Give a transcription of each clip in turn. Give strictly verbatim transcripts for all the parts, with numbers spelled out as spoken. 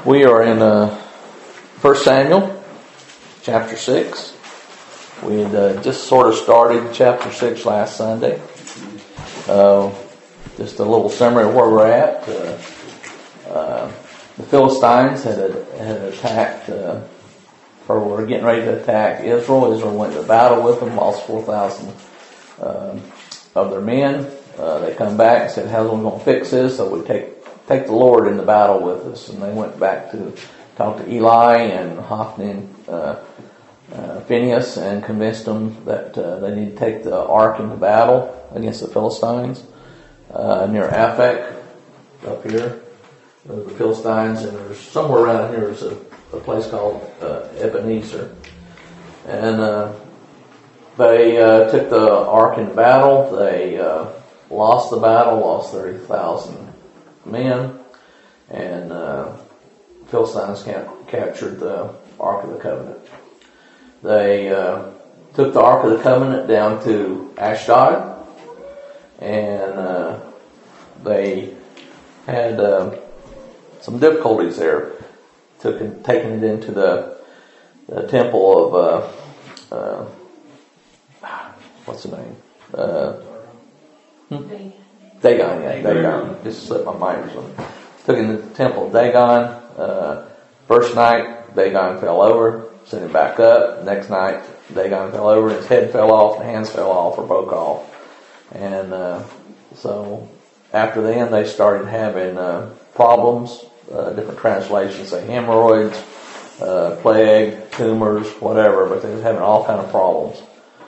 We are in uh, First Samuel, chapter six. We had uh, just sort of started chapter six last Sunday. Uh, just a little summary of where we're at. Uh, uh, the Philistines had, had attacked, uh, or were getting ready to attack Israel. Israel went to battle with them, lost four thousand uh, of their men. Uh, they come back and said, how's we going to fix this? So we take take the Lord in the battle with us. And they went back to talk to Eli and Hophni and uh, uh, Phinehas and convinced them that uh, they need to take the ark into battle against the Philistines. Uh, near Aphek, up here, there's the Philistines, and there's somewhere around here is a, a place called uh, Ebenezer. And uh, they uh, took the ark into battle. They uh, lost the battle, lost thirty thousand men, and uh, Philistines camp- captured the Ark of the Covenant. They uh, took the Ark of the Covenant down to Ashdod, and uh, they had uh, some difficulties there, took taking it into the, the temple of uh, uh, what's the name? Uh, hmm? Dagon, yeah, Dagon. Just slipped my mind or something. Took him to the temple of Dagon. Uh, first night, Dagon fell over. Sent him back up. Next night, Dagon fell over. His head fell off. The hands fell off or broke off. And uh, so after then, they started having uh, problems. Uh, different translations say hemorrhoids, uh, plague, tumors, whatever. But they were having all kind of problems.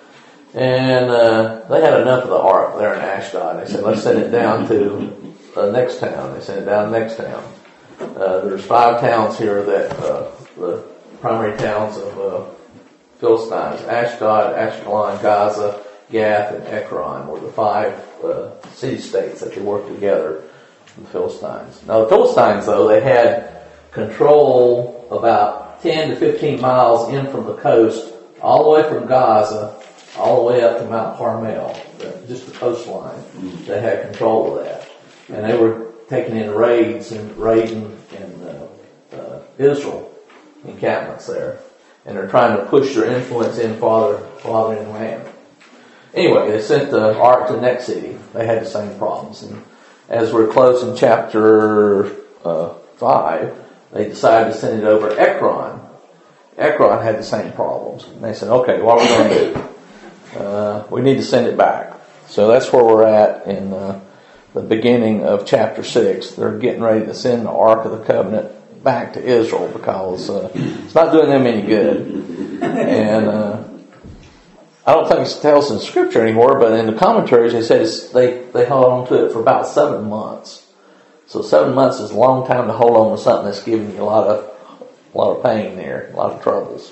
And uh, they had enough of the ark there in Ashdod. They said, let's send it down to the next town. They sent it down to the next town. Uh, there's five towns here that, uh, the primary towns of uh, Philistines. Ashdod, Ashkelon, Gaza, Gath, and Ekron were the five uh, city-states that they worked together with the Philistines. Now the Philistines, though, they had control about ten to fifteen miles in from the coast, all the way from Gaza, all the way up to Mount Carmel, just the coastline. They had control of that. And they were taking in raids and raiding in uh, uh, Israel, encampments there. And they're trying to push their influence in farther, farther inland. Anyway, they sent the ark to the next city. They had the same problems. And as we're closing chapter uh, five, they decided to send it over to Ekron. Ekron had the same problems. And they said, okay, what are we going to do? Uh, we need to send it back. So that's where we're at in uh, the beginning of chapter six. They're getting ready to send the Ark of the Covenant back to Israel because uh, it's not doing them any good. And uh, I don't think it tells in Scripture anymore, but in the commentaries they say it's, they, they held on to it for about seven months. So seven months is a long time to hold on to something that's giving you a lot of, a lot of pain there, a lot of troubles.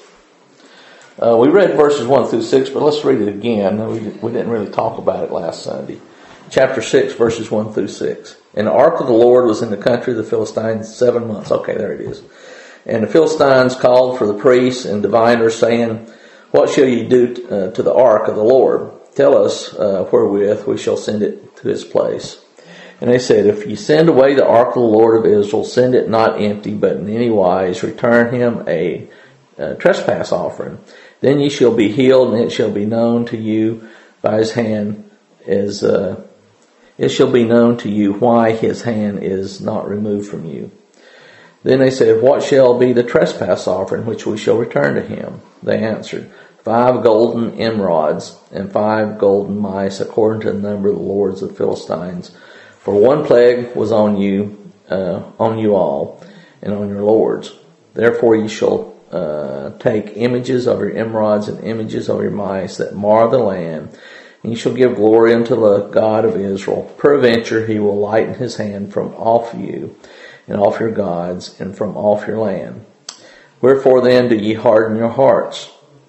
Uh, we read verses one through six, but let's read it again. We, we didn't really talk about it last Sunday. Chapter six, verses one through six. And the ark of the Lord was in the country of the Philistines seven months. Okay, there it is. And the Philistines called for the priests and diviners, saying, what shall ye do t- uh, to the ark of the Lord? Tell us uh, wherewith we shall send it to his place. And they said, if ye send away the ark of the Lord of Israel, send it not empty, but in any wise return him a, a trespass offering. Then ye shall be healed, and it shall be known to you by his hand is uh, it shall be known to you why his hand is not removed from you. Then they said, what shall be the trespass offering which we shall return to him? They answered, five golden emerods and five golden mice, according to the number of the lords of the Philistines. For one plague was on you, uh, on you all, and on your lords. Therefore ye shall Uh, take images of your emerods and images of your mice that mar the land, and you shall give glory unto the God of Israel. Peradventure he will lighten his hand from off you, and off your gods, and from off your land. Wherefore then do ye harden your hearts,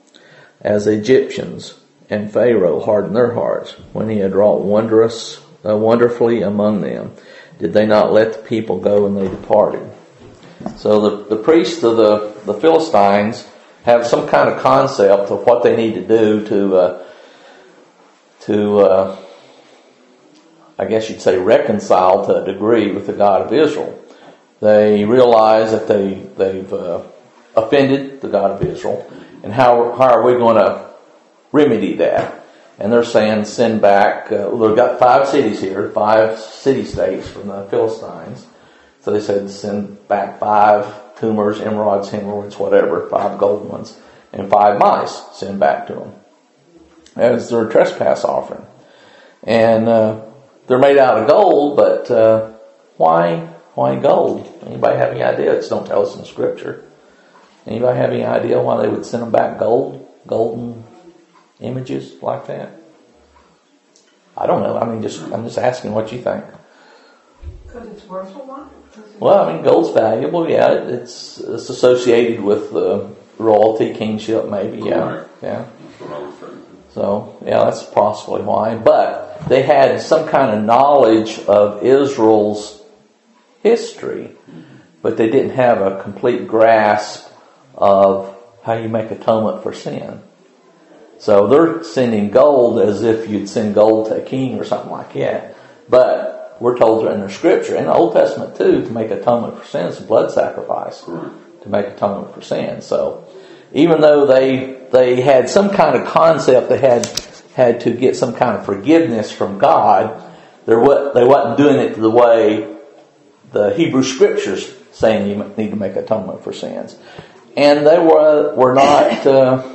as the Egyptians and Pharaoh hardened their hearts, when he had wrought wondrous, uh, wonderfully among them? Did they not let the people go, and they departed? So the, the priests of the, the Philistines have some kind of concept of what they need to do to, uh, to uh, I guess you'd say, reconcile to a degree with the God of Israel. They realize that they, they've uh, offended the God of Israel. And how, how are we going to remedy that? And they're saying send back, uh, well, they've got five cities here, five city-states from the Philistines. So they said send back five tumors, emeralds, hemorrhoids, whatever, five golden ones, and five mice, send back to them as their trespass offering. And uh, they're made out of gold, but uh, why why gold? Anybody have any idea? It don't tell us in Scripture. Anybody have any idea why they would send them back gold, golden images like that? I don't know. I mean, just I'm just asking what you think. Because it's worth a lot. Well, I mean, gold's valuable. Yeah, it's it's associated with uh, royalty, kingship, maybe. Yeah, yeah. That's what I was thinking. So, yeah, that's possibly why. But they had some kind of knowledge of Israel's history, but they didn't have a complete grasp of how you make atonement for sin. So they're sending gold as if you'd send gold to a king or something like that. But we're told in the Scripture, in the Old Testament too, to make atonement for sin is a blood sacrifice. To make atonement for sin. So even though they they had some kind of concept, they had had to get some kind of forgiveness from God, they wasn't doing it the way the Hebrew Scriptures saying you need to make atonement for sins. And they were were not, uh,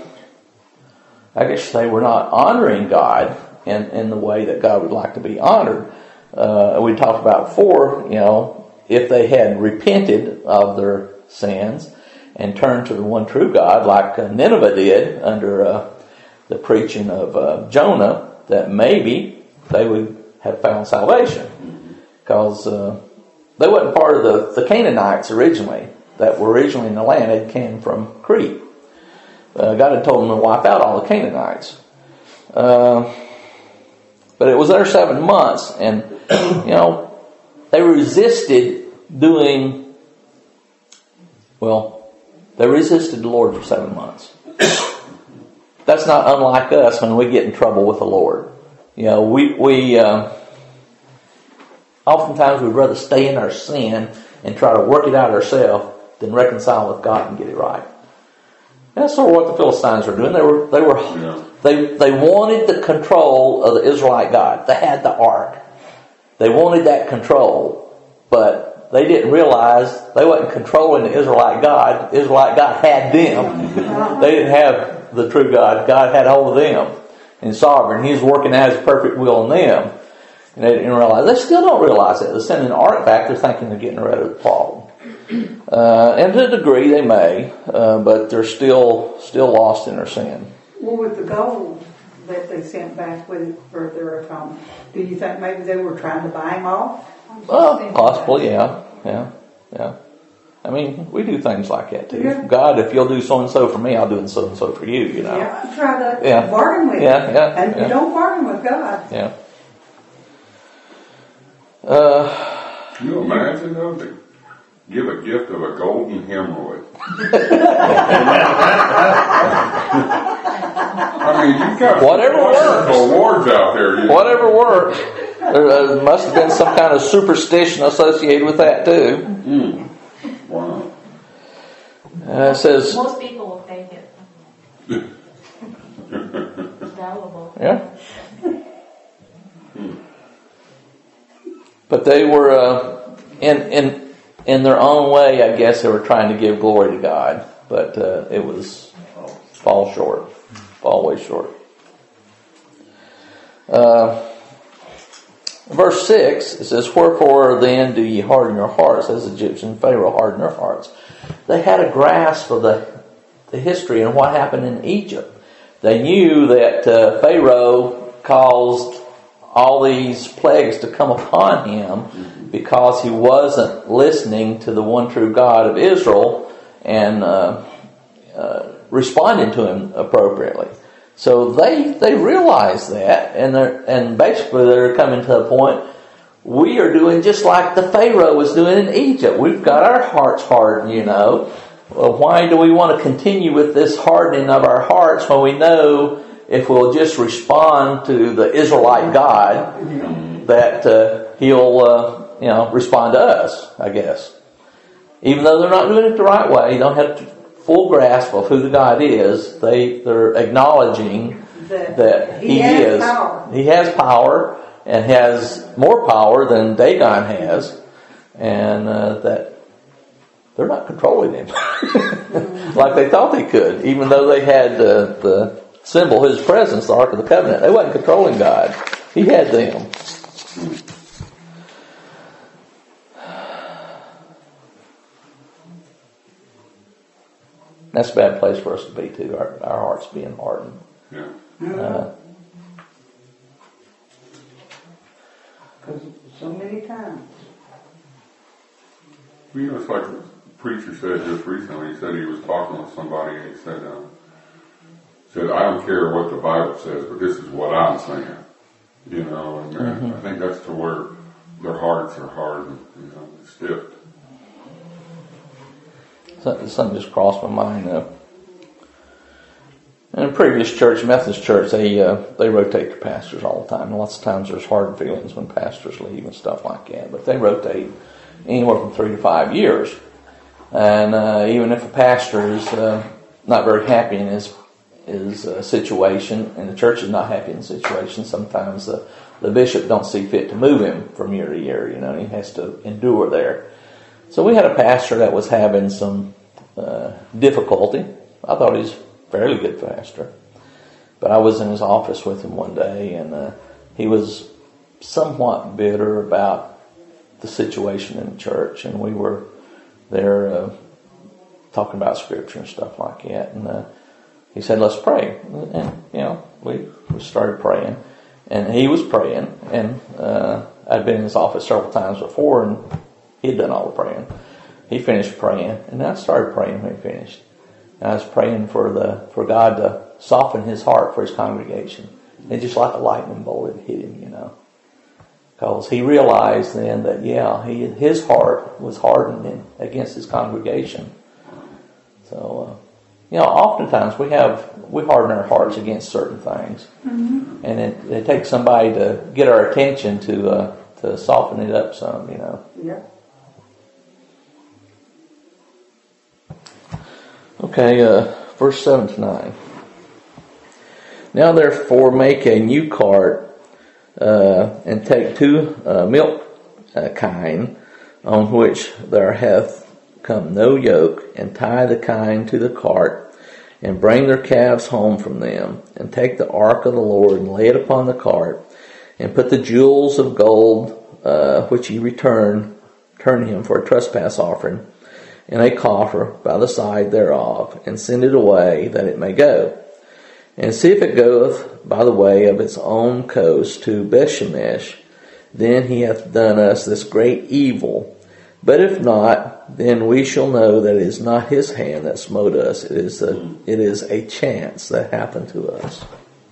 I guess they were not honoring God in, in the way that God would like to be honored. Uh, we talked about before, you know, if they had repented of their sins and turned to the one true God, like uh, Nineveh did under uh, the preaching of uh, Jonah, that maybe they would have found salvation. Because uh, they wasn't part of the, the Canaanites originally, that were originally in the land. They came from Crete. Uh, God had told them to wipe out all the Canaanites. Uh, but it was their seven months, and, you know, they resisted doing, well, they resisted the Lord for seven months. That's not unlike us when we get in trouble with the Lord. You know, we we uh, oftentimes we'd rather stay in our sin and try to work it out ourselves than reconcile with God and get it right. And that's sort of what the Philistines were doing. They were they were yeah. they they wanted the control of the Israelite God. They had the ark. They wanted that control, but they didn't realize they wasn't controlling the Israelite God. The Israelite God had them. They didn't have the true God. God had hold of them and sovereign. He was working out His perfect will in them. And they didn't realize. They still don't realize that. They're sending the ark back. They're thinking they're getting rid of the problem. Uh, and to a degree they may, uh, but they're still still lost in their sin. Well, with the gold that they sent back with for their atonement, do you think maybe they were trying to buy them off? Well, possibly, yeah, yeah, yeah. I mean, we do things like that too. Yeah. God, if you'll do so and so for me, I'll do so and so for you. You know. Yeah, try to yeah. bargain with yeah, Him. Yeah, and yeah. you don't bargain with God. Yeah. Uh, Can you imagine though to give a gift of a golden hemorrhoid? I mean, you've got whatever works. Awards out there. You know? Whatever works. There uh, must have been some kind of superstition associated with that too. Mm. Wow. Uh, it says. Most people will take it. It's valuable. Yeah. But they were, uh, in in in their own way, I guess they were trying to give glory to God, but uh, it was fall short, fall way short. Uh, verse six, it says, "Wherefore then do ye harden your hearts, as the Egyptian Pharaoh hardened their hearts?" They had a grasp of the the history and what happened in Egypt. They knew that uh, Pharaoh caused all these plagues to come upon him because he wasn't listening to the one true God of Israel and uh, uh, responding to Him appropriately. So they they realize that, and they're and basically they're coming to a point. We are doing just like the Pharaoh was doing in Egypt. We've got our hearts hardened, you know. Well, why do we want to continue with this hardening of our hearts when we know if we'll just respond to the Israelite God, that uh, He'll, uh, you know, respond to us, I guess. even though they're not doing it the right way, don't have a full grasp of who the God is, they, they're acknowledging That, that he he, has is. power. He has power and has more power than Dagon has, and uh, that they're not controlling him like they thought they could, even though they had the, the symbol, his presence, the Ark of the Covenant. They wasn't controlling God. He had them. That's a bad place for us to be too, our, our hearts being hardened. Yeah. Uh, Because so many times. Well, you know, it's like the preacher said just recently. He said he was talking with somebody, and he said, uh, "said I don't care what the Bible says, but this is what I'm saying." You know, and uh, mm-hmm. I think that's to where their hearts are hardened, you know, stiff. Something just crossed my mind though. In a previous church, Methodist church, they uh, they rotate their pastors all the time. And lots of times there's hard feelings when pastors leave and stuff like that. But they rotate anywhere from three to five years. And uh, even if a pastor is uh, not very happy in his his uh, situation, and the church is not happy in the situation, sometimes the, the bishop don't see fit to move him from year to year. You know, he has to endure there. So we had a pastor that was having some uh, difficulty. I thought he was fairly good pastor. But I was in his office with him one day, and uh, he was somewhat bitter about the situation in the church, and we were there uh, talking about scripture and stuff like that, and uh, he said, "Let's pray." And, you know, we, we started praying, and he was praying, and uh, I'd been in his office several times before, and he'd done all the praying. He finished praying, and I started praying when he finished. I was praying for the for God to soften his heart for his congregation. And just like a lightning bolt, it hit him, you know. Because he realized then that, yeah, he, his heart was hardened in, against his congregation. So, uh, you know, oftentimes we have, we harden our hearts against certain things. Mm-hmm. And it, it takes somebody to get our attention to uh, to soften it up some, you know. Yeah. Okay, uh, verse seven to nine. Now therefore make a new cart, uh, and take two uh, milk uh, kine, on which there hath come no yoke, and tie the kine to the cart, and bring their calves home from them, and take the ark of the Lord, and lay it upon the cart, and put the jewels of gold, uh, which ye return, turn him for a trespass offering, in a coffer by the side thereof, and send it away, that it may go. And see if it goeth by the way of its own coast to Bethshemesh, then he hath done us this great evil. But if not, then we shall know that it is not his hand that smote us, it is a, it is a chance that happened to us.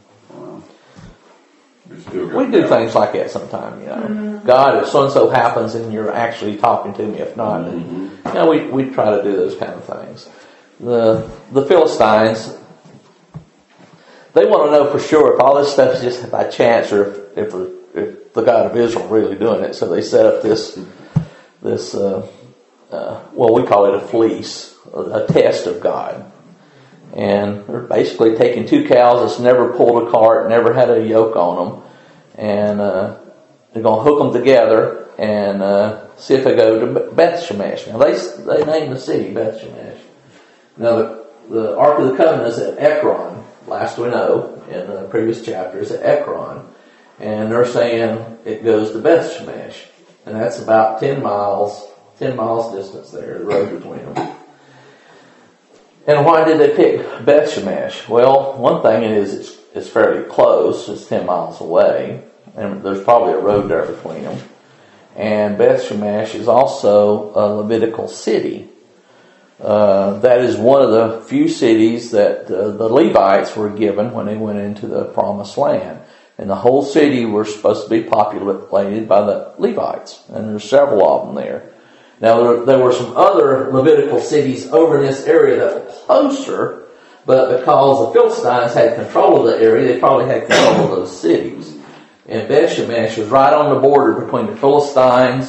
We do things like that sometimes, you know. Mm-hmm. God, if so-and-so happens and you're actually talking to me, if not, mm-hmm. then, you know, we, we try to do those kind of things. The the Philistines, they want to know for sure if all this stuff is just by chance or if, if, if the God of Israel really doing it. So they set up this, this uh, uh, well, we call it a fleece, a test of God. And they're basically taking two cows that's never pulled a cart, never had a yoke on them, and uh, they're going to hook them together and uh, see if they go to Beth Shemesh. Now they they named the city Beth Shemesh. Now the, the Ark of the Covenant is at Ekron. Last we know in the previous chapters at Ekron, and they're saying it goes to Beth Shemesh, and that's about ten miles, ten miles distance there, the road between them. And why did they pick Beth Shemesh? Well, one thing is it's, it's fairly close. It's ten miles away. And there's probably a road there between them. And Beth Shemesh is also a Levitical city. Uh, that is one of the few cities that uh, the Levites were given when they went into the Promised Land. And the whole city was supposed to be populated by the Levites. And there's several of them there. Now, there, there were some other Levitical cities over in this area that were closer, but because the Philistines had control of the area, they probably had control of those cities. And Beth Shemesh was right on the border between the Philistines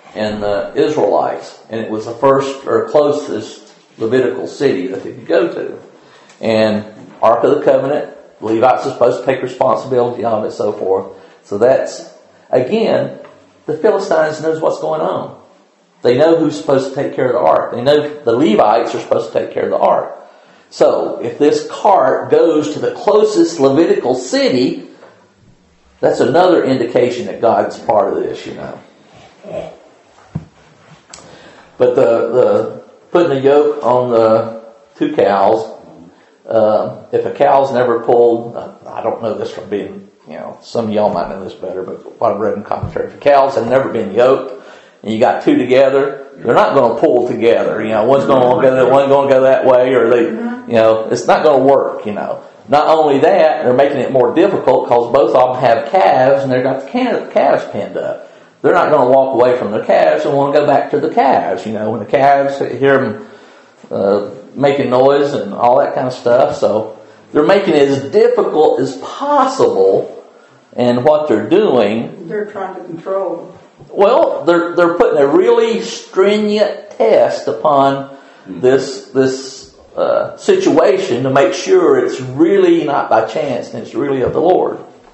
and the Israelites, and it was the first or closest Levitical city that they could go to. And Ark of the Covenant, Levites are supposed to take responsibility of it, so forth. So that's, again, the Philistines knows what's going on. They know who's supposed to take care of the ark. They know the Levites are supposed to take care of the ark. So if this cart goes to the closest Levitical city, that's another indication that God's part of this, you know. But the, the putting a yoke on the two cows, uh, if a cow's never pulled, I don't know this from being, you know, some of y'all might know this better, but what I've read in commentary, if cows have never been yoked, and you got two together, they're not going to pull together. You know, one's going to go that, one's going to go that way, or they, you know, it's not going to work. You know, not only that, they're making it more difficult because both of them have calves and they've got the calves pinned up. They're not going to walk away from their calves and want to go back to the calves. You know, when the calves hear them uh, making noise and all that kind of stuff, so they're making it as difficult as possible. And what they're doing, they're trying to control. Well, they're they're putting a really stringent test upon this this uh, situation to make sure it's really not by chance and it's really of the Lord.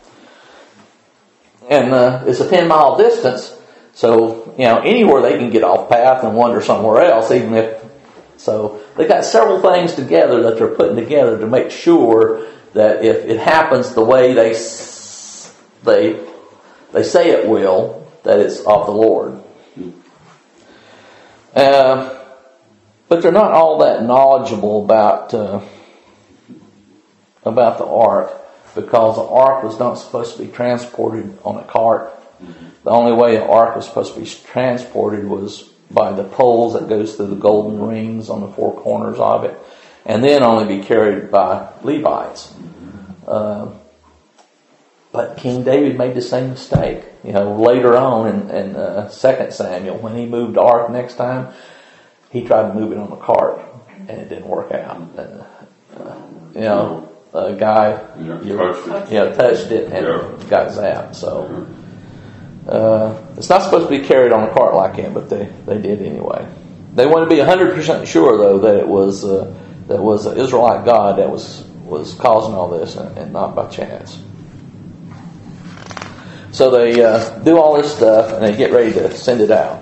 And uh, it's a ten mile distance, so you know anywhere they can get off path and wander somewhere else. Even if so, they got several things together that they're putting together to make sure that if it happens the way they they they say it will, that it's of the Lord. Uh, but they're not all that knowledgeable about uh, about the ark, because the ark was not supposed to be transported on a cart. The only way the ark was supposed to be transported was by the poles that goes through the golden rings on the four corners of it, and then only be carried by Levites. Uh, But King David made the same mistake. You know, later on in, in uh, Second Samuel, when he moved the ark next time, he tried to move it on a cart, and it didn't work out. Uh, uh, you know, a guy yeah, you, touched it. Yeah, touched it and yeah. got zapped. So uh, it's not supposed to be carried on a cart like that, but they, they did anyway. They want to be one hundred percent sure, though, that it was uh, that was an Israelite God that was, was causing all this, and, and not by chance. So they uh, do all this stuff, and they get ready to send it out.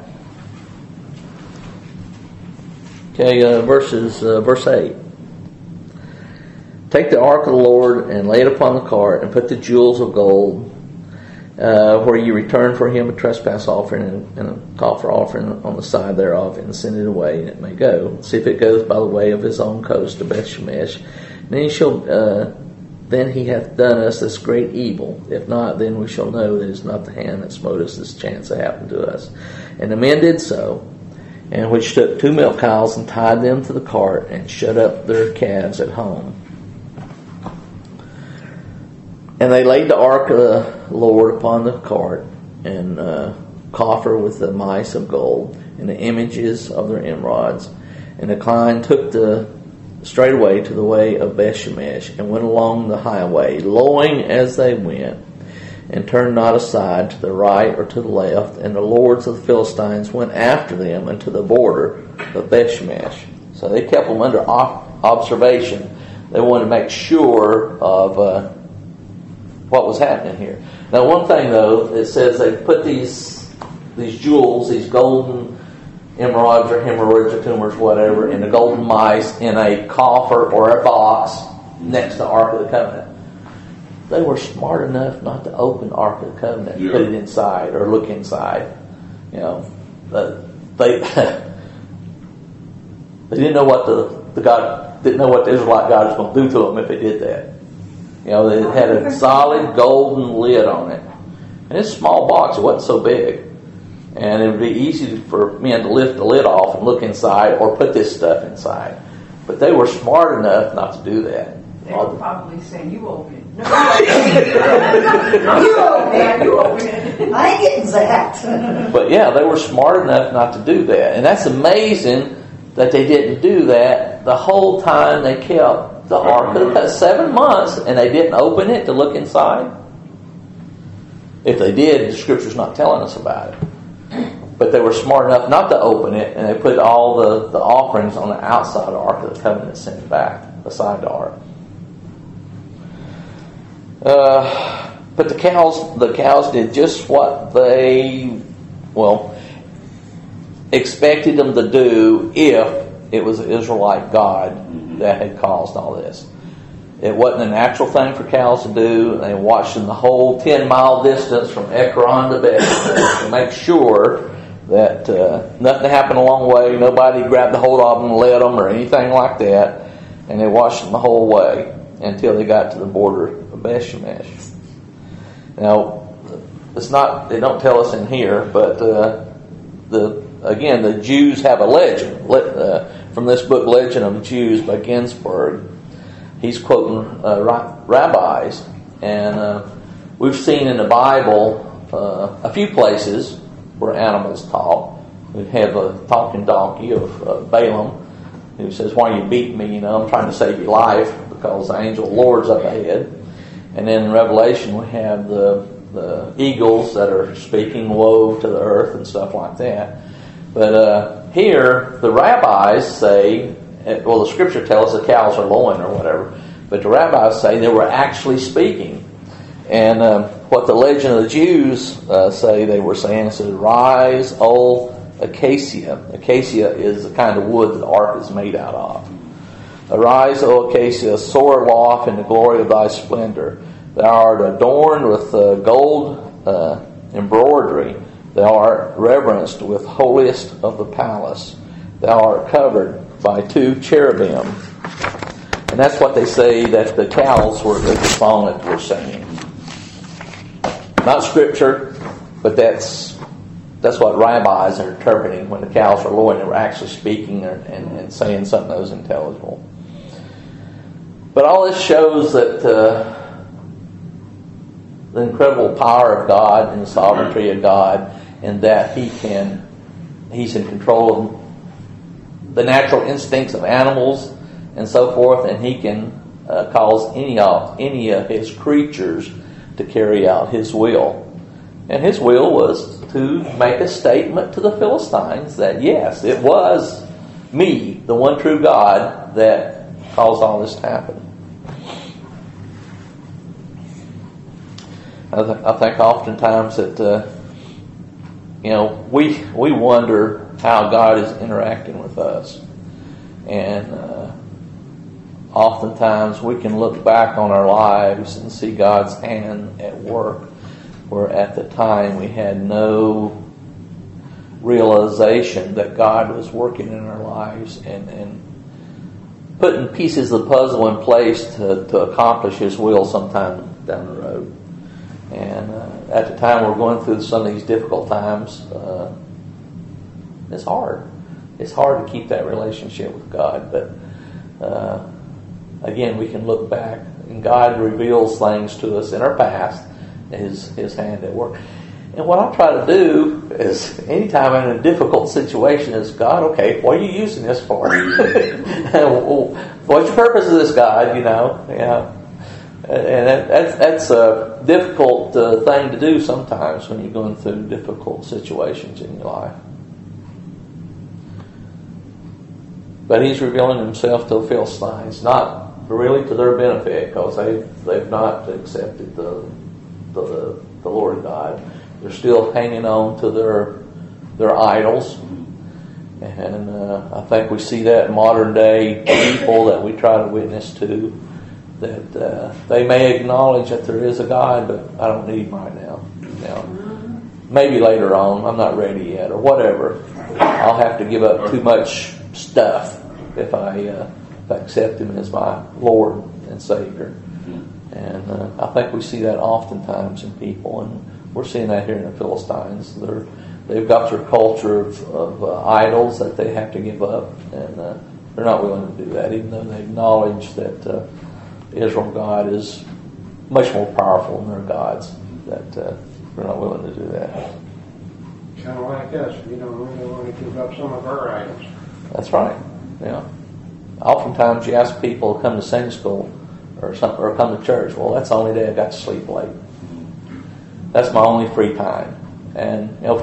Okay, uh, verses uh, verse eight. Take the ark of the Lord and lay it upon the cart, and put the jewels of gold uh, where you return for him a trespass offering and, and a coffer offering on the side thereof, and send it away, and it may go. See if it goes by the way of his own coast to Beth Shemesh. And then he shall. Uh, Then he hath done us this great evil. If not, then we shall know that it is not the hand that smote us this chance that happened to us. And the men did so, and which took two milk cows and tied them to the cart and shut up their calves at home. And they laid the ark of the Lord upon the cart, and uh, coffer with the mice of gold, and the images of their emerods. And the kine took the straightway to the way of Beth Shemesh, and went along the highway, lowing as they went, and turned not aside to the right or to the left. And the lords of the Philistines went after them unto the border of Beth Shemesh. So they kept them under observation. They wanted to make sure of uh, what was happening here. Now, one thing though, it says they put these these jewels, these golden emerods or hemorrhoids or tumors, whatever, and the golden mice in a coffer or a box next to the Ark of the Covenant. They were smart enough not to open the Ark of the Covenant, yeah. put it inside or look inside. You know, they they didn't know what the the God didn't know what the Israelite God was going to do to them if they did that. You know, it had a solid golden lid on it, and it's a small box. It wasn't so big. And it would be easy for men to lift the lid off and look inside or put this stuff inside. But they were smart enough not to do that. They were probably saying, you open it. No, you open it. You open it. I ain't getting that. But yeah, they were smart enough not to do that. And that's amazing that they didn't do that the whole time they kept the Ark of the seven months and they didn't open it to look inside. If they did, the Scripture's not telling us about it. but they were smart enough not to open it, and they put all the, the offerings on the outside of the Ark of the Covenant, sent back beside the Ark. Uh, but the cows, the cows did just what they, well, expected them to do if it was the Israelite God that had caused all this. It wasn't a natural thing for cows to do. They watched them the whole ten mile distance from Ekron to Bethlehem to make sure that uh, nothing happened along the way. Nobody grabbed a hold of them and led them or anything like that. And they watched them the whole way until they got to the border of Bethshemesh. Now, it's not, they don't tell us in here, but uh, the again, the Jews have a legend uh, from this book, Legend of the Jews by Ginsburg. He's quoting uh, rabbis, and uh, we've seen in the Bible uh, a few places where animals talk. We have a talking donkey of uh, Balaam, who says, "Why you beat me? You know, I'm trying to save your life because the angel of the Lord's up ahead." And then in Revelation, we have the the eagles that are speaking woe to the earth and stuff like that. But uh, here, the rabbis say, well, the scripture tells us the cows are lowing or whatever, but the rabbis say they were actually speaking. And um, what the legend of the Jews uh, say they were saying, it says, "Rise, O acacia." Acacia is the kind of wood that the ark is made out of. "Arise, O acacia, soar aloft in the glory of thy splendor. Thou art adorned with uh, gold uh, embroidery. Thou art reverenced with holiest of the palace. Thou art covered by two cherubim." And that's what they say that the cows were, the song that we're singing. Not scripture, but that's that's what rabbis are interpreting when the cows were lowing. They were actually speaking and, and, and saying something that was intelligible. But all this shows that uh, the incredible power of God and the sovereignty of God, and that He can, He's in control of the natural instincts of animals and so forth, and He can uh, cause any of any of His creatures to carry out His will. And His will was to make a statement to the Philistines that yes, it was me, the one true God, that caused all this to happen. I, th- I think oftentimes that uh, you know we we wonder how God is interacting with us, and uh, oftentimes we can look back on our lives and see God's hand at work, where at the time we had no realization that God was working in our lives and, and putting pieces of the puzzle in place to, to accomplish His will sometime down the road. And uh, at the time we're going through some of these difficult times, uh, it's hard. It's hard to keep that relationship with God. But uh, again, we can look back, and God reveals things to us in our past, His His hand at work. And what I try to do is, anytime I'm in a difficult situation, is God, okay, what are you using this for? What's your purpose of this, God? You know, yeah. And that, that's that's a difficult uh, thing to do sometimes when you're going through difficult situations in your life. But He's revealing Himself to the Philistines, not really to their benefit, because they they've not accepted the the the Lord God. They're still hanging on to their their idols, and uh, I think we see that in modern day people that we try to witness to. That uh, they may acknowledge that there is a God, but I don't need Him right now. Now, maybe later on, I'm not ready yet, or whatever. I'll have to give up too much stuff if I uh, if I accept Him as my Lord and Savior. And uh, I think we see that oftentimes in people, and we're seeing that here in the Philistines. They're they've got their culture of, of uh, idols that they have to give up, and uh, they're not willing to do that, even though they acknowledge that. Uh, Israel God is much more powerful than their gods, that uh, they're not willing to do that. Kind of like us, we don't really want to give up some of our idols. That's right. Yeah. Oftentimes you ask people to come to Sunday school or something, or come to church. Well, that's the only day I got to sleep late. That's my only free time. And okay,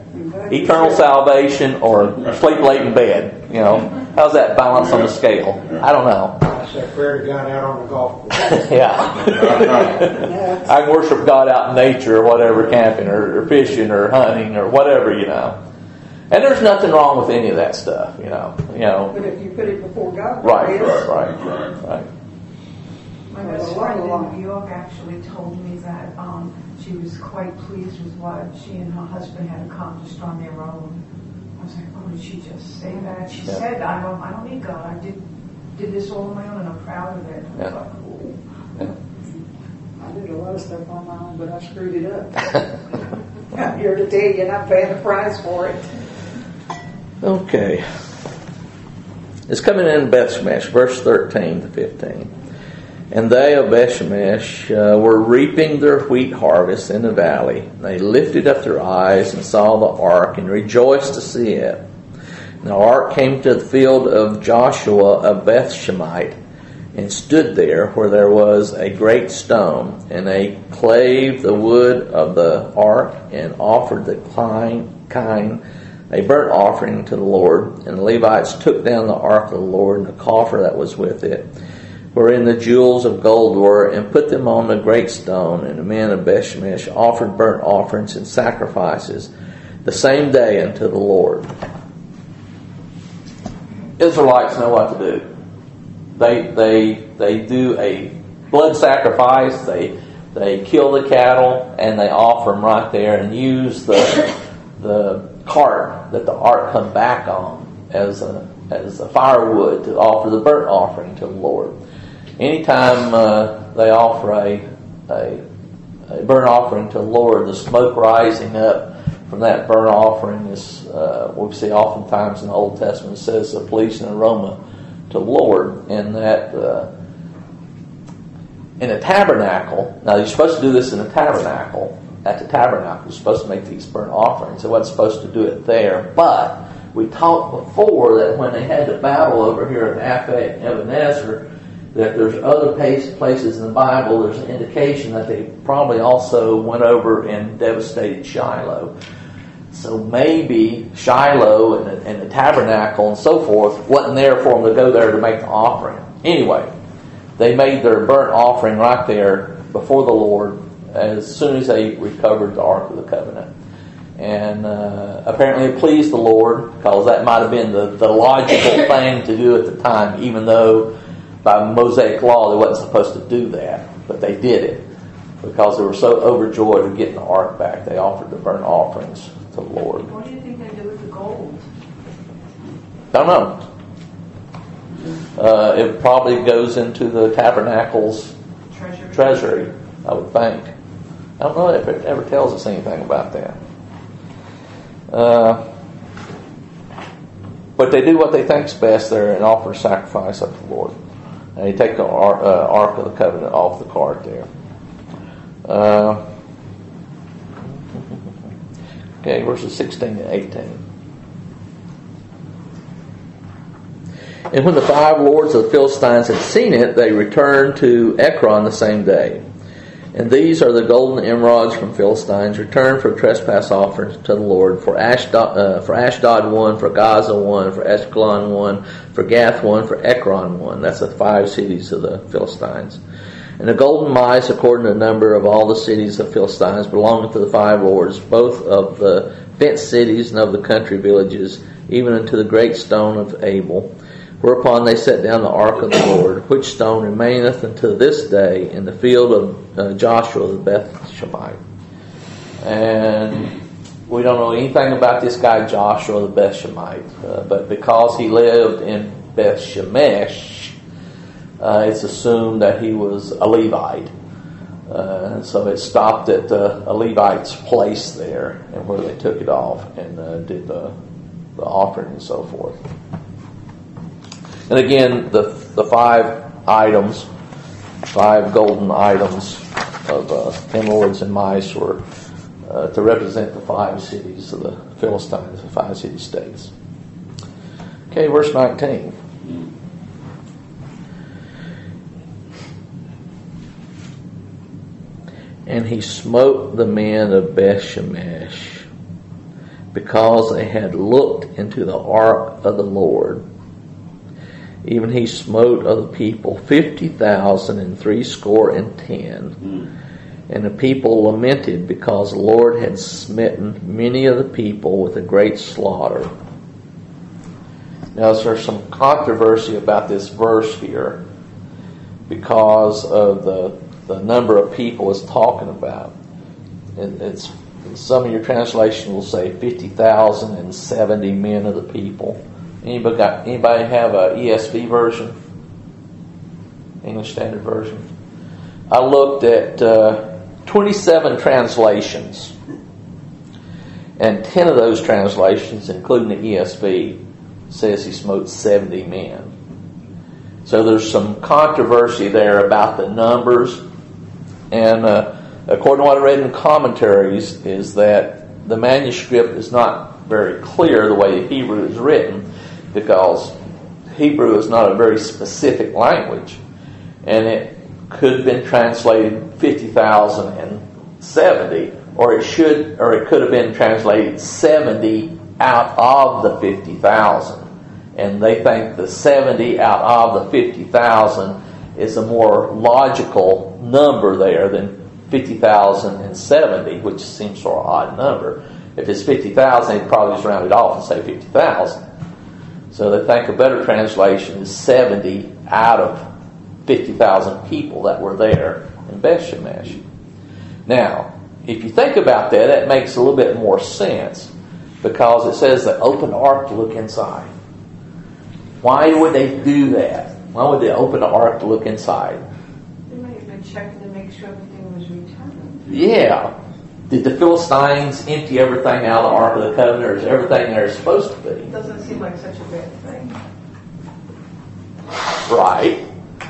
eternal salvation or sleep late in bed. You know, how's that balance on the scale? I don't know. That's that prayer to God out on the golf course. Yeah. I can worship God out in nature or whatever, camping or, or fishing or hunting or whatever, you know. And there's nothing wrong with any of that stuff, you know. You know. But if you put it before God, Right, it is. right, Right. right. My best friend in New York actually told me that um, she was quite pleased with what she and her husband had accomplished on their own. I was like, oh, did she just say that? She Yeah. said, I don't, I don't need God. I did, did this all on my own, and I'm proud of it. I was Yeah. like, oh. Yeah. I did a lot of stuff on my own, but I screwed it up. I'm here to tell you, and I'm paying the price for it. Okay. It's coming in Bethshemesh, verse thirteen to fifteen. And they of Bethshemesh uh, were reaping their wheat harvest in the valley. They lifted up their eyes and saw the ark and rejoiced to see it. And the ark came to the field of Joshua of Bethshemite and stood there where there was a great stone. And they clave the wood of the ark and offered the kine, a burnt offering to the Lord. And the Levites took down the ark of the Lord and the coffer that was with it, wherein the jewels of gold were, and put them on the great stone. And the men of Bethshemesh offered burnt offerings and sacrifices the same day unto the Lord. Israelites know what to do. They they they do a blood sacrifice. They they kill the cattle and they offer them right there, and use the the cart that the ark come back on as a as a firewood to offer the burnt offering to the Lord. Anytime uh, they offer a, a a burnt offering to the Lord, the smoke rising up from that burnt offering is, uh, we see oftentimes in the Old Testament, it says a pleasing aroma to the Lord. And that uh, in a tabernacle, now you're supposed to do this in a tabernacle. At the tabernacle, you're supposed to make these burnt offerings. They wasn't supposed to do it there, but we talked before that when they had the battle over here at Aphek and Ebenezer, that there's other places in the Bible, there's an indication that they probably also went over and devastated Shiloh. So maybe Shiloh and the, and the tabernacle and so forth wasn't there for them to go there to make the offering. Anyway, they made their burnt offering right there before the Lord as soon as they recovered the Ark of the Covenant. And uh, apparently it pleased the Lord, because that might have been the, the logical thing to do at the time, even though by Mosaic law they wasn't supposed to do that. But they did it because they were so overjoyed of getting the ark back. They offered the burnt offerings to the Lord. What do you think they did with the gold? Don't know. Uh, it probably goes into the tabernacle's Treasury. treasury, I would think. I don't know if it ever tells us anything about that. Uh, but they do what they think's best there and offer sacrifice up to the Lord. And they take the ark, uh, ark of the Covenant off the cart there. Uh, okay, verses sixteen to eighteen. And when the five lords of the Philistines had seen it, they returned to Ekron the same day. And these are the golden emerods from Philistines, returned for trespass offerings to the Lord. For Ashdod, uh, for Ashdod one, for Gaza one, for Ashkelon one, for Gath one, for Ekron one. That's the five cities of the Philistines. And the golden mice, according to the number of all the cities of Philistines, belonging to the five lords, both of the fenced cities and of the country villages, even unto the great stone of Abel. Whereupon they set down the ark of the Lord, which stone remaineth unto this day in the field of uh, Joshua the Bethshemite. And we don't know anything about this guy Joshua the Bethshemite, uh, but because he lived in Bethshemesh, uh, it's assumed that he was a Levite. Uh, and so it stopped at uh, a Levite's place there, and where they took it off and uh, did the, the offering and so forth. And again, the the five items, five golden items of uh, emeralds and mice were uh, to represent the five cities of the Philistines, the five city states. Okay, verse nineteen. And he smote the men of Bethshemesh because they had looked into the ark of the Lord. Even he smote of the people fifty thousand and threescore and ten. Mm. And the people lamented because the Lord had smitten many of the people with a great slaughter. Now there's some controversy about this verse here because of the, the number of people it's talking about. It, it's some of your translation will say fifty thousand and seventy men of the people. Anybody got, anybody have a E S V version? English Standard Version? I looked at uh, twenty-seven translations, and ten of those translations, including the E S V, says he smote seventy men. So there's some controversy there about the numbers, and uh, according to what I read in commentaries, is that the manuscript is not very clear the way the Hebrew is written, because Hebrew is not a very specific language, and it could have been translated fifty thousand and seventy, or it should, or it could have been translated seventy out of the fifty thousand. And they think the seventy out of the fifty thousand is a more logical number there than fifty thousand and seventy, which seems sort of an odd number. If it's fifty thousand, they'd probably just round it off and say fifty thousand. So they think a better translation is seventy out of fifty thousand people that were there in Beth Shemesh. Now, if you think about that, that makes a little bit more sense, because it says they opened the ark to look inside. Why would they do that? Why would they open the ark to look inside? They might have been checking to make sure everything was returned. Yeah. Did the Philistines empty everything out of the Ark of the Covenant, or is everything there supposed to be? It doesn't seem like such a bad thing. Right.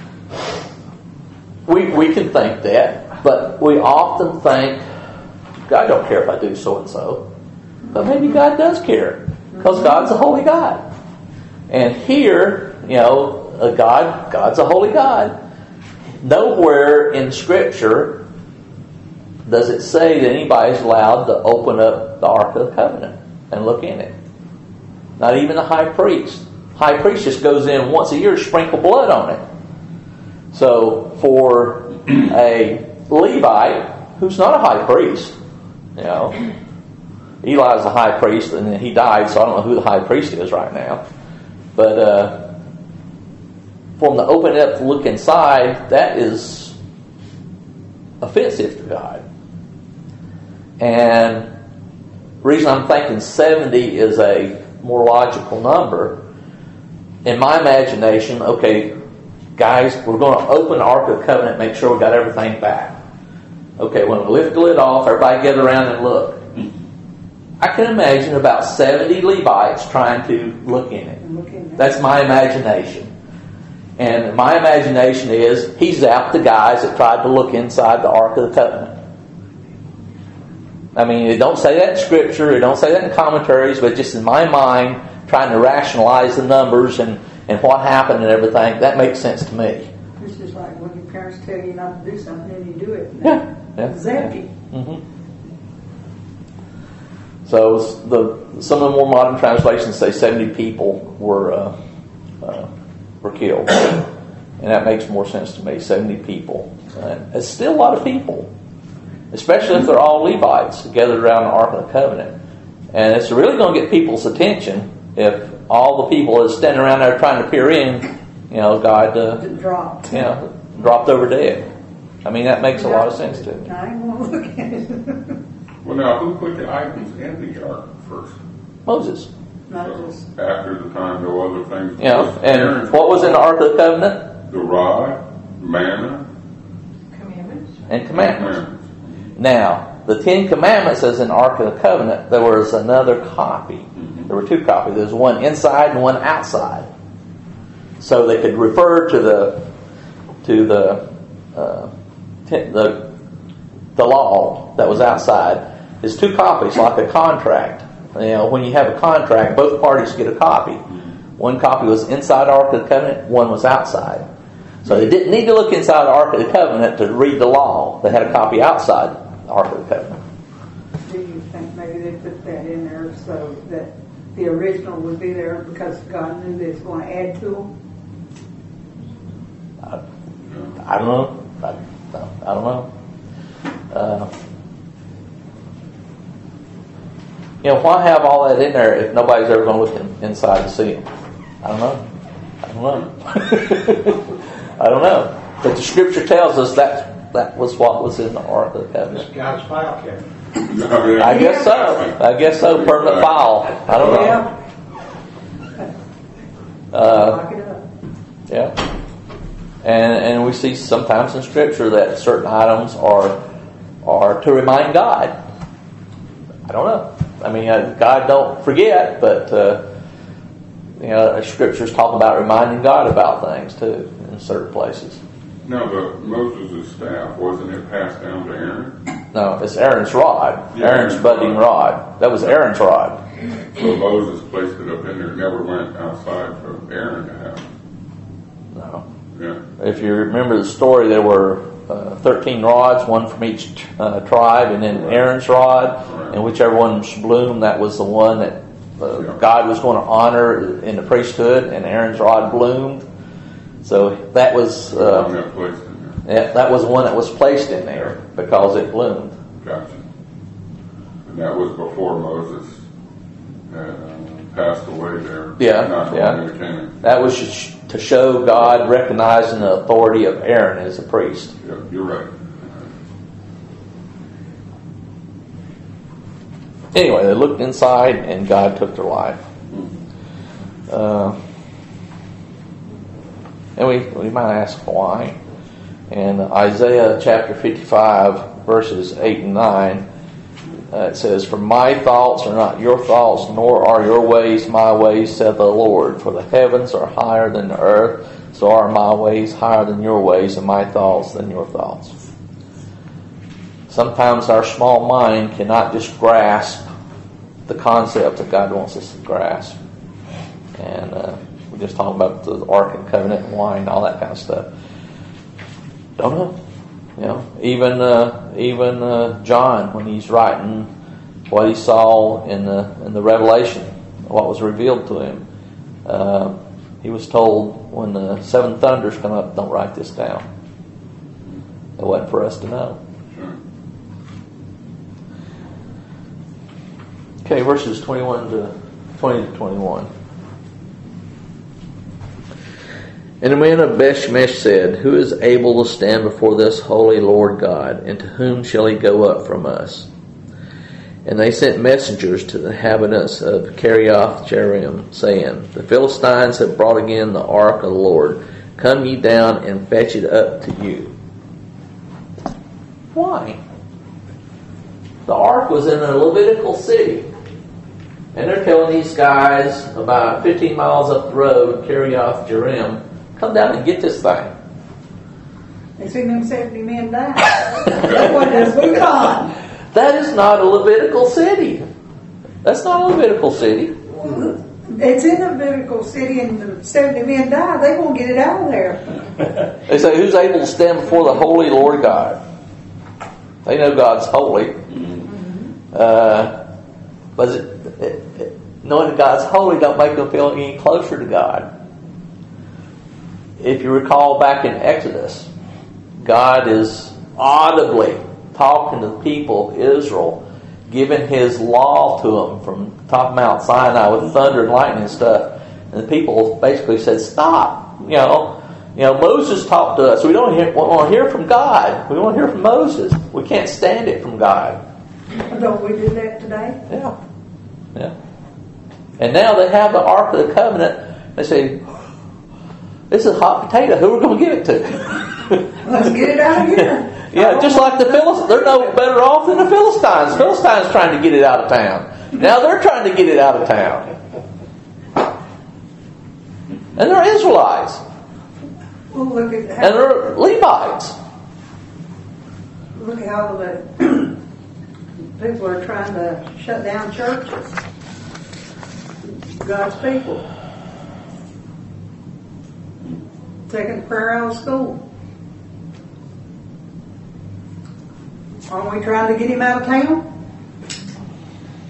We we can think that, but we often think, God don't care if I do so and so. But maybe God does care, because God's a holy God. And here, you know, a God, God's a holy God. Nowhere in Scripture does it say that anybody's allowed to open up the Ark of the Covenant and look in it. Not even the high priest. High priest just goes in once a year to sprinkle blood on it. So for a Levite who's not a high priest, you know, Eli's a high priest and then he died, so I don't know who the high priest is right now. But uh, for them to open it up to look inside, that is offensive to God. And the reason I'm thinking seventy is a more logical number, in my imagination, okay, guys, we're going to open the Ark of the Covenant, make sure we got everything back. Okay, when we lift the lid off, everybody get around and look. I can imagine about seventy Levites trying to look in it. That's my imagination. And my imagination is, he's out the guys that tried to look inside the Ark of the Covenant. I mean, it don't say that in Scripture, it don't say that in commentaries, but just in my mind, trying to rationalize the numbers and, and what happened and everything, that makes sense to me. It's just like when your parents tell you not to do something and you do it. Yeah. yeah. Exactly. Mm-hmm. So the some of the more modern translations say seventy people were uh, uh, were killed, and that makes more sense to me. Seventy people, and it's still a lot of people, especially if they're all Levites gathered around the Ark of the Covenant. And it's really going to get people's attention if all the people that are standing around there trying to peer in, you know, God, uh, dropped. You know, dropped over dead. I mean, that makes a lot of sense to me. I ain't going to look at it. Well, now, who put the items in the ark first? Moses. Moses. So after the time, there were other things. Yeah, and what was in the Ark of the Covenant? The rod, manna, Commandments. And commandments. commandments. Now, the Ten Commandments as in the Ark of the Covenant, there was another copy. Mm-hmm. There were two copies. There was one inside and one outside. So they could refer to the to the uh, ten, the the law that was outside. It's two copies, like a contract. You know, when you have a contract, both parties get a copy. One copy was inside the Ark of the Covenant, one was outside. So they didn't need to look inside the Ark of the Covenant to read the law. They had a copy outside the Ark of the Covenant. Do you think maybe maybe they put that in there so that the original would be there because God knew they was going to add to them. I, I don't know. I, I don't know. Uh, you know, why have all that in there if nobody's ever going to look in, inside to see them? I don't know. I don't know. I don't know. But the Scripture tells us that that was what was in the Ark of the Covenant. This guy's file cabinet. I guess so. I guess so. Permanent file. I don't know. Uh, Lock it up. yeah. And and we see sometimes in Scripture that certain items are are to remind God. I don't know. I mean, uh, God don't forget, but uh, you know, Scriptures talk about reminding God about things too in certain places. Now, the Moses' staff, wasn't it passed down to Aaron? No, it's Aaron's rod. Yeah, Aaron's Aaron's budding rod. rod. That was Aaron's rod. So Moses placed it up in there, never went outside for Aaron to have. No. Yeah. If you remember the story, there were uh, thirteen rods, one from each uh, tribe, and then Aaron's rod, Right. and whichever one bloomed, that was the one that uh, Yeah. God was going to honor in the priesthood, and Aaron's rod bloomed. So that was The one uh, that placed in there. yeah, that was the one that was placed in there because it bloomed. Gotcha. And that was before Moses had uh, passed away there. Yeah, Not going yeah. into Canaan. That was sh- to show God recognizing the authority of Aaron as a priest. Yeah, you're right. Anyway, they looked inside and God took their life. Uh, and we, we might ask why. In Isaiah chapter fifty-five, verses eight and nine, uh, it says, "For my thoughts are not your thoughts, nor are your ways my ways, saith the Lord. For the heavens are higher than the earth, so are my ways higher than your ways, and my thoughts than your thoughts." Sometimes our small mind cannot just grasp the concept that God wants us to grasp. And uh, we just talk about the Ark and Covenant and wine and all that kind of stuff. Don't know. You know, even uh, even uh, John, when he's writing what he saw in the in the Revelation, what was revealed to him, uh, he was told when the seven thunders come up, don't write this down. It wasn't for us to know. Sure. Okay, verses twenty-one to twenty to twenty-one. And the man of Bethshemesh said, "Who is able to stand before this holy Lord God, and to whom shall he go up from us?" And they sent messengers to the inhabitants of Kiriath Jearim, saying, "The Philistines have brought again the ark of the Lord. Come ye down and fetch it up to you." Why? The ark was in a Levitical city. And they're telling these guys about fifteen miles up the road, Kiriath Jearim, come down and get this thing. They seen them seventy men die. That's what that's moving on. That is not a Levitical city. That's not a Levitical city. It's in the Levitical city and the seventy men die. They won't get it out of there. They say, who's able to stand before the holy Lord God? They know God's holy. Uh, but it, it, it, knowing that God's holy don't make them feel any closer to God. If you recall back in Exodus, God is audibly talking to the people of Israel, giving His law to them from top of Mount Sinai with thunder and lightning and stuff. And the people basically said, "Stop! You know, you know, Moses talked to us. We don't hear, we want to hear from God. We want to hear from Moses. We can't stand it from God." Don't we do that today? Yeah, yeah. And now they have the Ark of the Covenant. They say, "This is a hot potato. Who are we going to give it to?" Let's get it out of here. Yeah, just like the Philistines. They're no better off than the Philistines. Philistines trying to get it out of town. Now they're trying to get it out of town. And they're Israelites. Well, look at And how, they're Levites. look at how the people are trying to shut down churches. God's people. Taking prayer out of school. Aren't we trying to get him out of town?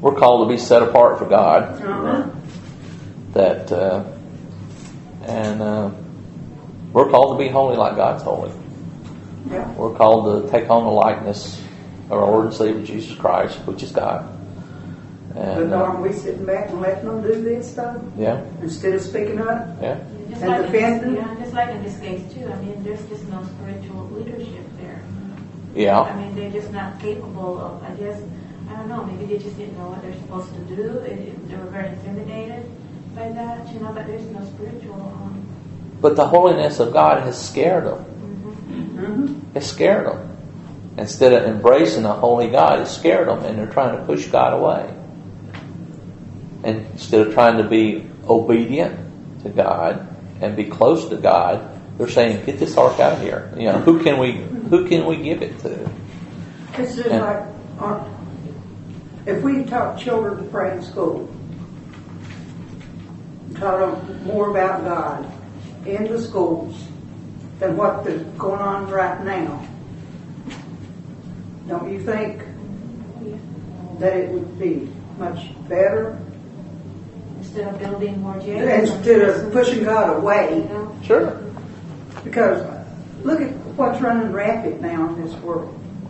we're called to be set apart for God. Uh-huh. That uh, and uh, we're called to be holy like God's holy. Yeah. We're called to take on the likeness of our Lord and Savior Jesus Christ, which is God. But And uh, aren't we sitting back and letting them do this stuff yeah, instead of speaking up? yeah, Just And like the in this, family? yeah, just like in this case too. I mean, there's just no spiritual leadership there. yeah. I mean, they're just not capable of. I guess I don't know. Maybe they just didn't know what they're supposed to do. It, it- they were very intimidated by that, you know. But there's no spiritual. Um, But the holiness of God has scared them. Mm-hmm. It scared them. Instead of embracing a holy God, it scared them, and they're trying to push God away. And instead of trying to be obedient to God and be close to God, they're saying, "Get this ark out of here." You know, who can we who can we give it to? It's just And- like, uh, if we taught children to pray in school, taught them more about God in the schools than what is going on right now, don't you think that it would be much better instead of building more jails. instead of pushing God You away? know? Sure. Because look at what's running rampant now in this world.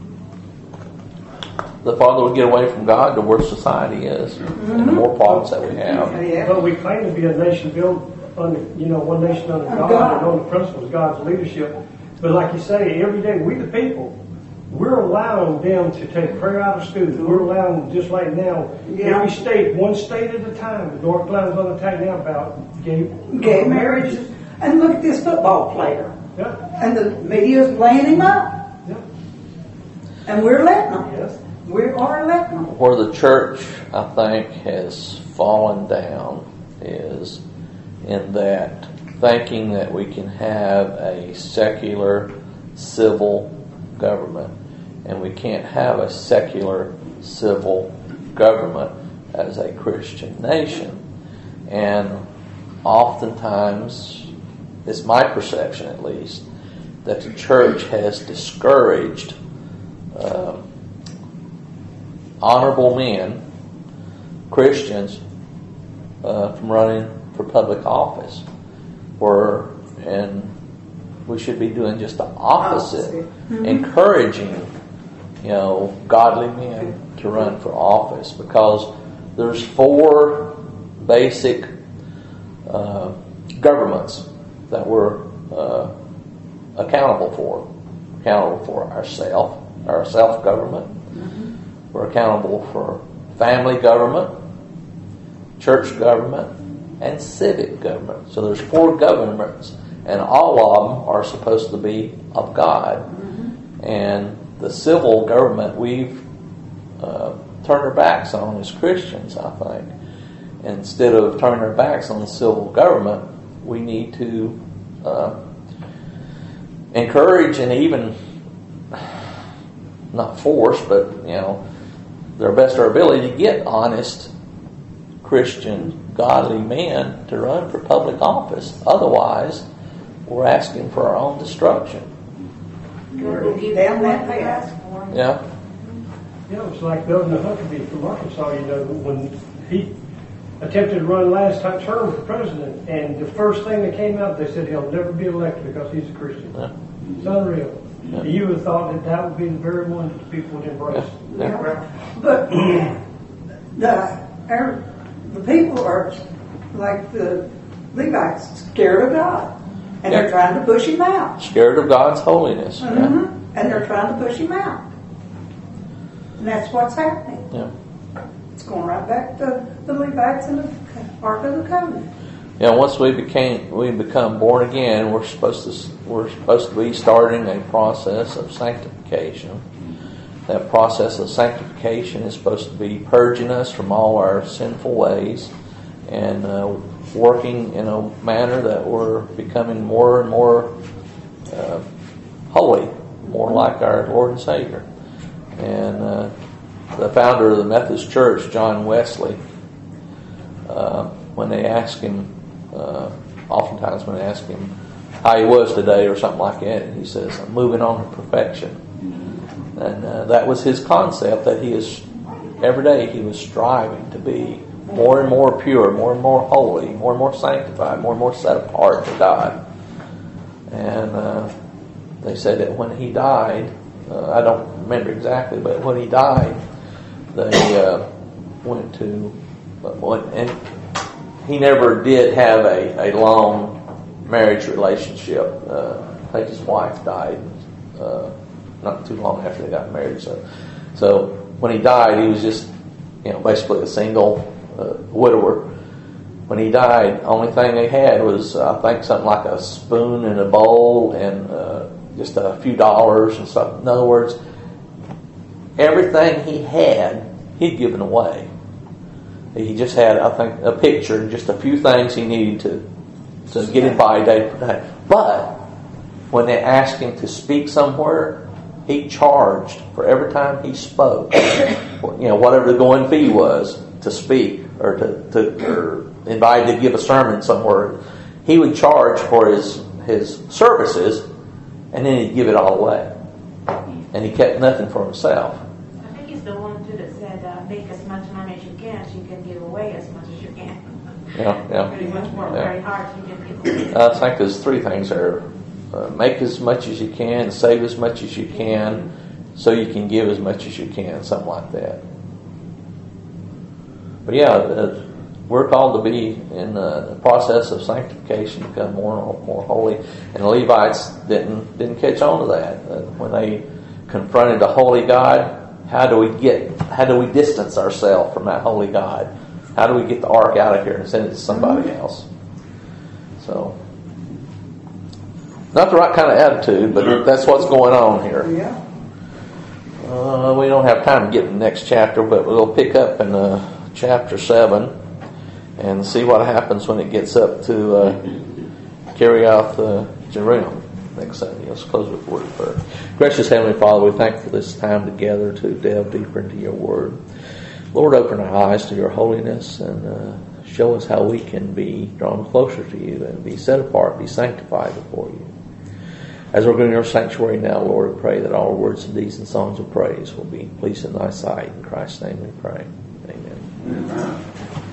The farther we get away from God, the worse society is, and the more problems that we have. Yeah. But we claim to be a nation built under, you know, one nation under Under God, God. and on the principles of God's leadership. But like you say, every day we the people, we're allowing them to take prayer out of schools. We're allowing, just like now, Yeah. every state, one state at a time. North Carolina's on attack now about gay, Gay marriages. And look at this football player. Yeah, And the media's playing him up. yeah, And we're letting them. yes. We are letting them. Where the church, I think, has fallen down is in that thinking that we can have a secular civil government, and we can't have a secular civil government as a Christian nation. And oftentimes, it's my perception at least, that the church has discouraged um, honorable men, Christians, uh, from running for public office. Where, and we should be doing just the opposite, Opposite. encouraging, you know, godly men to run for office, because there's four basic uh, governments that we're uh, accountable for. Accountable for ourself, our self-government. We're accountable for family government, church government, and civic government. So there's four governments, and all of them are supposed to be of God. And the civil government, we've uh, turned our backs on as Christians, I think. Instead of turning our backs on the civil government, we need to uh, encourage and even, not force, but, you know, their best of our ability to get honest Christian, godly men to run for public office. Otherwise, we're asking for our own destruction. God will give Down them that what they path. ask for. Yeah, You know, it's like Governor Huckabee from Arkansas, you know, when he attempted to run last time term for president, and the first thing that came out, they said he'll never be elected because he's a Christian. yeah, It's unreal. Yeah. You would have thought that that would be the very one that the people would embrace. yeah. But the, our, the people are, like the Levites, scared of God. And Yeah. they're trying to push him out. Scared of God's holiness. Yeah, Mhm. And they're trying to push him out. And that's what's happening. yeah. It's going right back to the Levites and the Ark of the Covenant. Yeah, once we became we become born again, we're supposed to we're supposed to be starting a process of sanctification. That process of sanctification is supposed to be purging us from all our sinful ways and uh, working in a manner that we're becoming more and more uh, holy, more like our Lord and Savior. And uh, the founder of the Methodist Church, John Wesley, uh, when they asked him, uh, oftentimes when they ask him how he was today or something like that, he says, "I'm moving on to perfection." And uh, that was his concept, that he is every day he was striving to be more and more pure, more and more holy, more and more sanctified, more and more set apart to God. And uh, they said that when he died, uh, I don't remember exactly, but when he died, they uh, went to, and he never did have a, a long marriage relationship. Uh, I think his wife died uh, not too long after they got married. So, so when he died, he was just, you know, basically a single uh, widower. When he died, the only thing they had was, uh, I think, something like a spoon and a bowl and uh, just a few dollars and stuff. In other words, everything he had, he'd given away. He just had, I think, a picture and just a few things he needed to to get him by day per day. But when they asked him to speak somewhere, he charged for every time he spoke, you know, whatever the going fee was to speak or to, to or invited to give a sermon somewhere. He would charge for his his services, and then he'd give it all away, and he kept nothing for himself. I think he's the one too that said, uh, "Make as much money as you can, so you can give away as much as you can." Yeah, yeah. Pretty much work Yeah. very hard to give away. I think there's three things there. Uh, make as much as you can, save as much as you can, so you can give as much as you can, something like that. But yeah, uh, we're called to be in uh, the process of sanctification, become more and more holy. And the Levites didn't didn't catch on to that. Uh, when they confronted the holy God, how do we get, how do we distance ourselves from that holy God? How do we get the ark out of here and send it to somebody else? So, not the right kind of attitude, but that's what's going on here. Yeah. Uh, we don't have time to get to the next chapter, but we'll pick up in uh, chapter seven and see what happens when it gets up to uh, Kirjath uh, Jearim next Sunday. Let's close with a word of prayer. Gracious Heavenly Father, we thank you for this time together to delve deeper into your word. Lord, open our eyes to your holiness and uh, show us how we can be drawn closer to you and be set apart, be sanctified before you. As we're going to your sanctuary now, Lord, we pray that all words and deeds and songs of praise will be pleasing in thy sight. In Christ's name we pray. Amen. Amen.